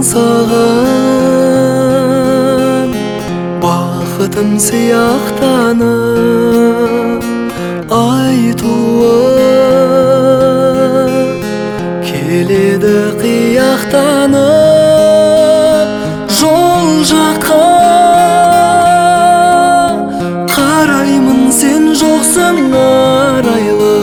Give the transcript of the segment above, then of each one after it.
саған бақытым сияқтанып айтуы келеді қияқтанып жол жаққа қараймын сен жоқсың арайлы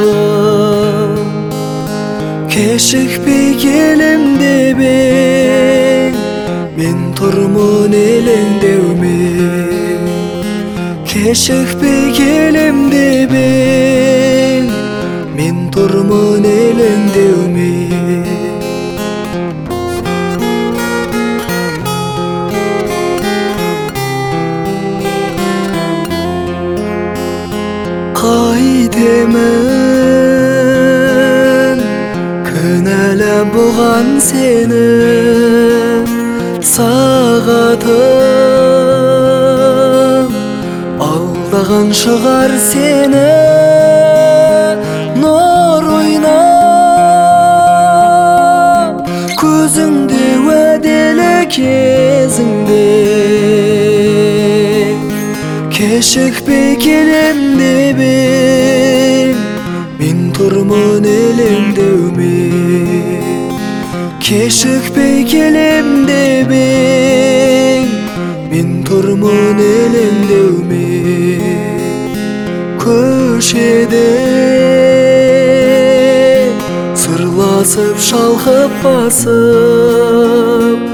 кешікпей келем деп ең мен тұрмын елеңдеумен кешікпей келем деп ең мен тұрмын елеңдеумен қайтемін кінәлап бұған сені сағатым алдаған шығар сені нұр ойнап көзіңде уәделі кезіңде кешікпей келем деп ең мен тұрмын елеңдеумен кешікпей келем деп ең мен тұрмын елеңдеумен көшеде сырласып шалқып басып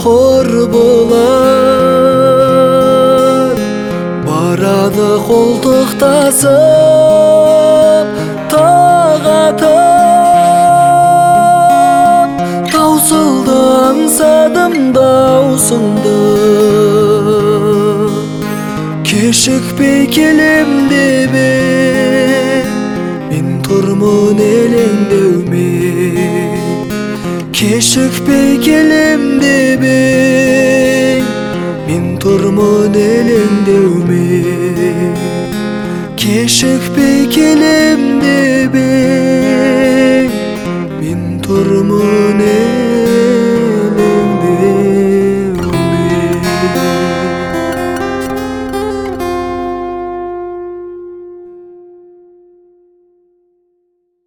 құрбылар барады қолтықтасып тағатып таусылды аңсадым даусыңды кешікпей келем деп ең мен тұрмын елеңдеумен кешікпей келем деп ең мен тұрмын елеңдеумен